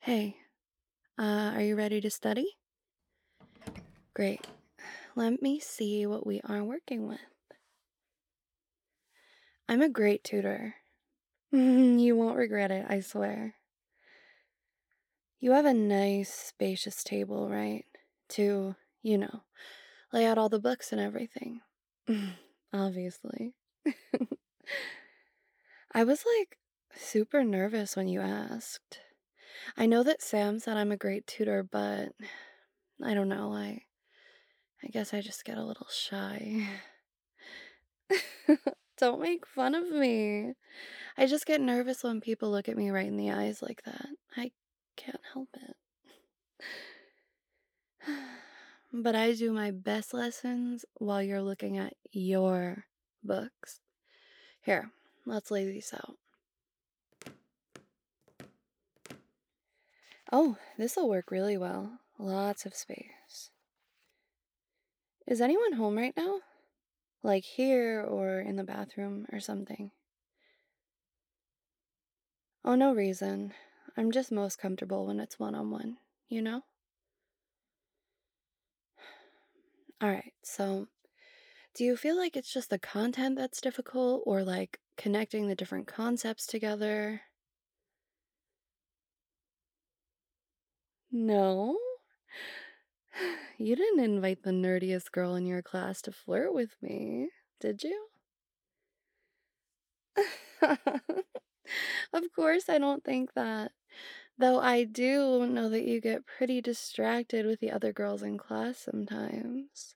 Hey, are you ready to study? Great. Let me see what we are working with. I'm a great tutor. You won't regret it, I swear. You have a nice, spacious table, right? To, you know, lay out all the books and everything. Obviously. I was super nervous when you asked. I know that Sam said I'm a great tutor, but I don't know. I guess I just get a little shy. Don't make fun of me. I just get nervous when people look at me right in the eyes like that. I can't help it. But I do my best lessons while you're looking at your books. Here, let's lay these out. Oh, this'll work really well. Lots of space. Is anyone home right now? Like here or in the bathroom or something? Oh, no reason. I'm just most comfortable when it's one-on-one, you know? Alright, so do you feel like it's just the content that's difficult or like connecting the different concepts together? No? You didn't invite the nerdiest girl in your class to flirt with me, did you? Of course, I don't think that. Though I do know that you get pretty distracted with the other girls in class sometimes,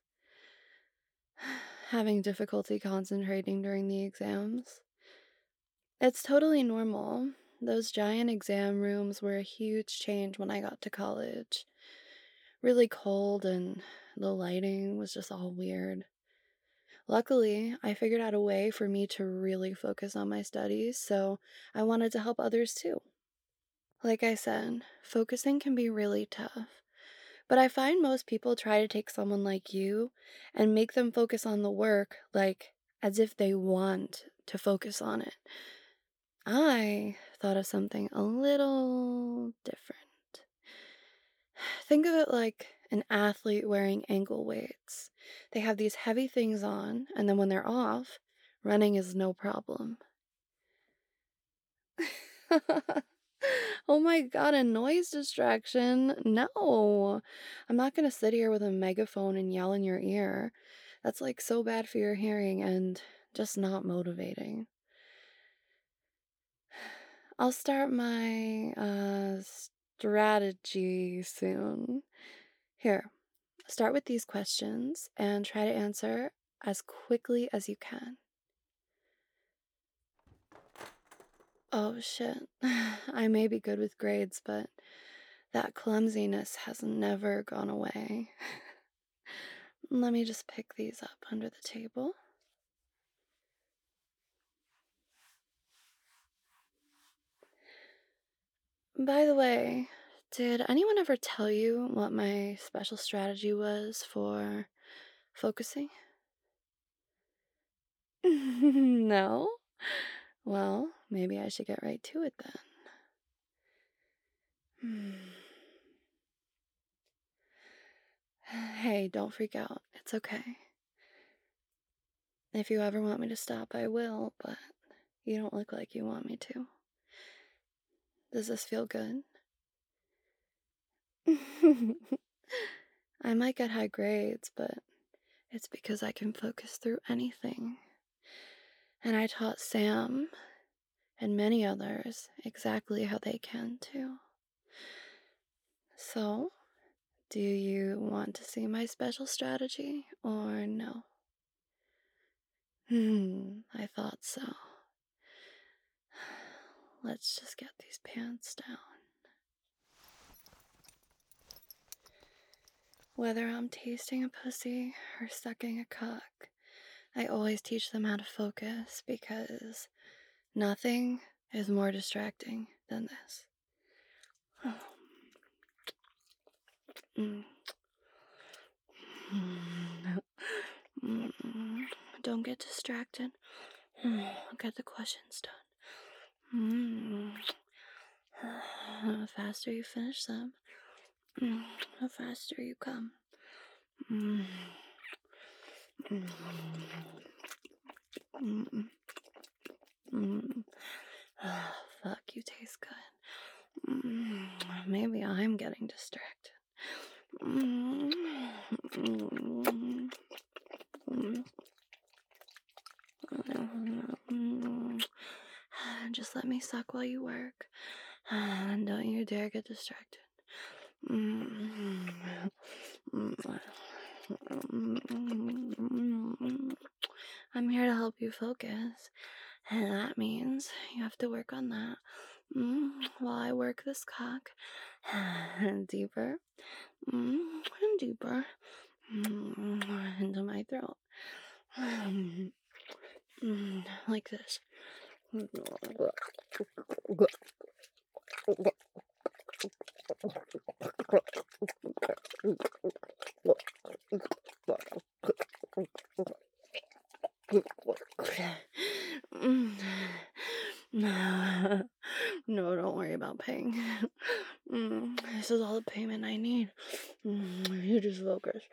having difficulty concentrating during the exams. It's totally normal. Those giant exam rooms were a huge change when I got to college. Really cold, and the lighting was just all weird. Luckily, I figured out a way for me to really focus on my studies, so I wanted to help others too. Like I said, focusing can be really tough, but I find most people try to take someone like you and make them focus on the work, like as if they want to focus on it. I thought of something a little different. Think of it like an athlete wearing ankle weights. They have these heavy things on, and then when they're off, running is no problem. Oh my god, a noise distraction? No. I'm not gonna sit here with a megaphone and yell in your ear. That's like so bad for your hearing and just not motivating. I'll start my strategy soon. Here, start with these questions and try to answer as quickly as you can. Oh shit. I may be good with grades, but that clumsiness has never gone away. Let me just pick these up under the table. By the way, did anyone ever tell you what my special strategy was for focusing? No? Well, maybe I should get right to it then. Hey, don't freak out. It's okay. If you ever want me to stop, I will, but you don't look like you want me to. Does this feel good? I might get high grades, but it's because I can focus through anything. And I taught Sam and many others exactly how they can too. So, do you want to see my special strategy or no? I thought so. Let's just get these pants down. Whether I'm tasting a pussy or sucking a cock, I always teach them how to focus because nothing is more distracting than this. Mm. Mm. Don't get distracted. I'll get the questions done. The faster you finish them, the faster you come. Mm, mm, mm, mm. Fuck, you taste good. Maybe I'm getting distracted. Mm, mm, mm, mm. Just let me suck while you work. And don't you dare get distracted. Mm, mm, I'm here to help you focus, and that means you have to work on that. While I work this cock deeper and deeper into my throat, like this. Mm. No, don't worry about paying. This is all the payment I need. You just focus.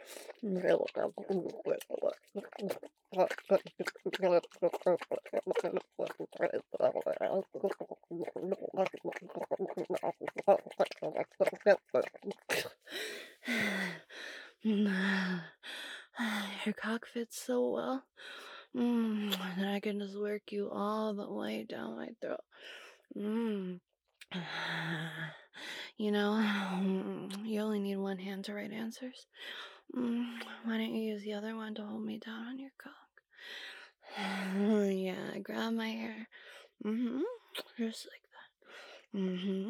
Your cock fits so well. That I can just work you all the way down my throat. Mm. You know, you only need one hand to write answers. Why don't you use the other one to hold me down on your cock? Yeah, grab my hair. Just like that.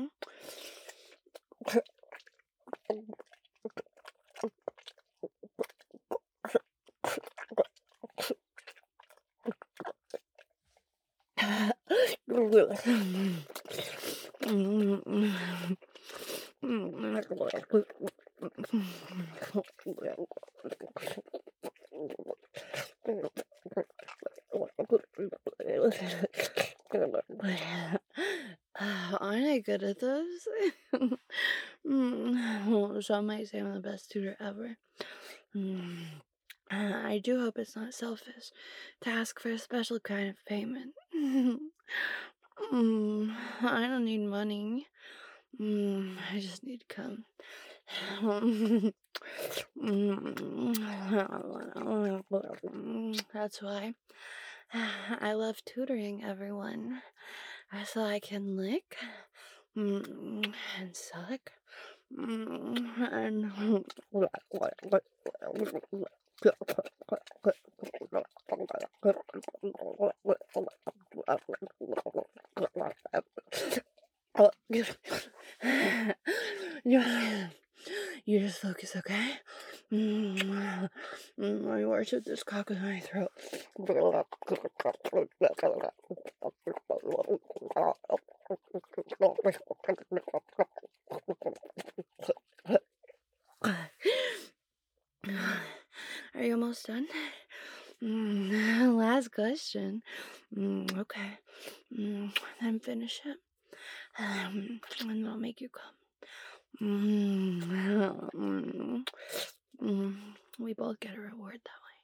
Aren't I good at those? Well, some might say I'm the best tutor ever. I do hope it's not selfish to ask for a special kind of payment. I don't need money. I just need to come. That's why I love tutoring everyone. So I can lick and suck and you just focus, okay? I worship this cock in my throat. Are you almost done? Last question. Okay. Then finish it. And I'll make you come. We both get a reward that way.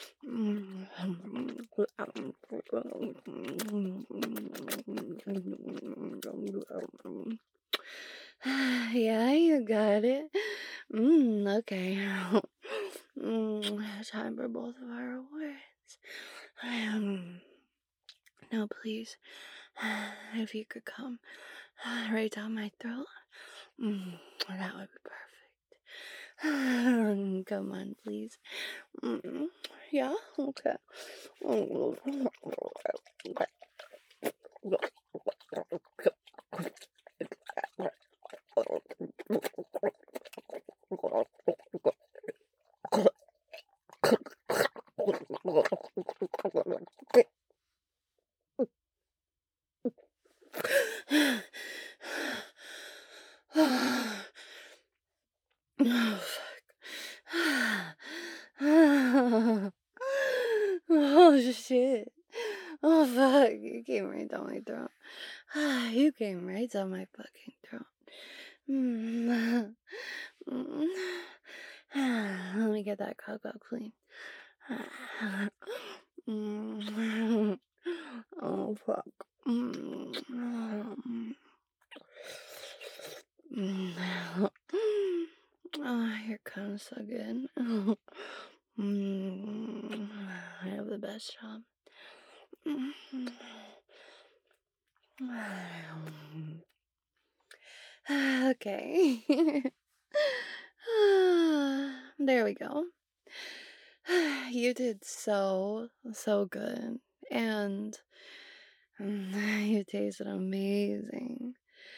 Yeah, you got it. Okay. Time for both of our rewards. No, please. If you could come right down my throat, that would be perfect. Come on, please. Yeah, okay. Oh, fuck. Oh, shit. Oh, fuck. You came right down my throat. You came right down my fucking throat. Mm. Mm. Let me get that cock out clean. Mm. Oh, fuck. Mm. Mm. Oh, here comes so good. I have the best job. Okay. There we go. You did so, so good. And you tasted amazing.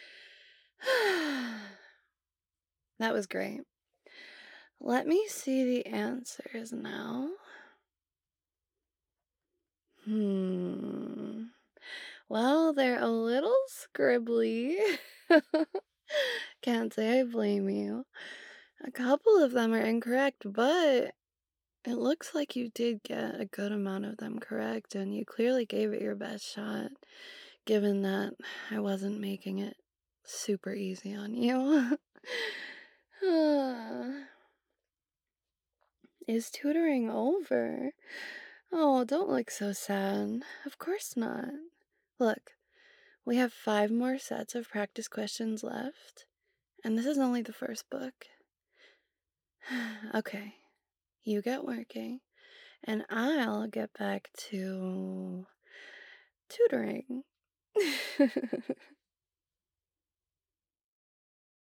That was great. Let me see the answers now. Hmm. Well, they're a little scribbly. Can't say I blame you. A couple of them are incorrect, but it looks like you did get a good amount of them correct, and you clearly gave it your best shot, given that I wasn't making it super easy on you. Is tutoring over? Oh, don't look so sad. Of course not. Look, we have 5 more sets of practice questions left, and this is only the first book. Okay, you get working, and I'll get back to tutoring.